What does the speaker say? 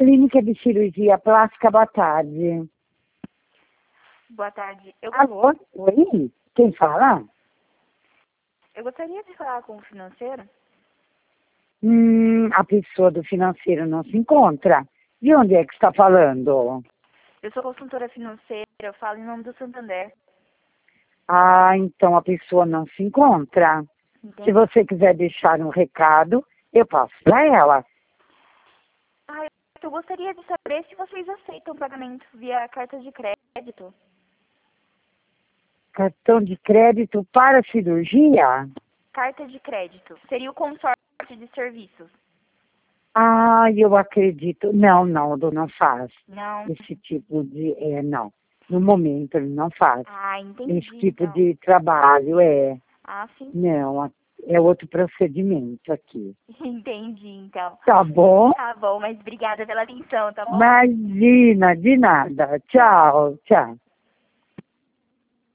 Clínica de Cirurgia Plástica, boa tarde. Boa tarde. Alô? Oi? Quem fala? Eu gostaria de falar com o financeiro. A pessoa do financeiro não se encontra. De onde é que está falando? Eu sou consultora financeira, eu falo em nome do Santander. Ah, então a pessoa não se encontra. Entende? Se você quiser deixar um recado, eu passo para ela. Eu gostaria de saber se vocês aceitam pagamento via carta de crédito. Cartão de crédito para cirurgia? Carta de crédito. Seria o consórcio de serviços. Ah, eu acredito. Não, não faz. Não. Esse tipo de... não. No momento ele não faz. Entendi. Esse tipo Então. de trabalho Sim. Não, é outro procedimento aqui. Entendi, então. Tá bom? Tá bom, mas obrigada pela atenção, tá bom? Imagina, de nada. Tchau, tchau.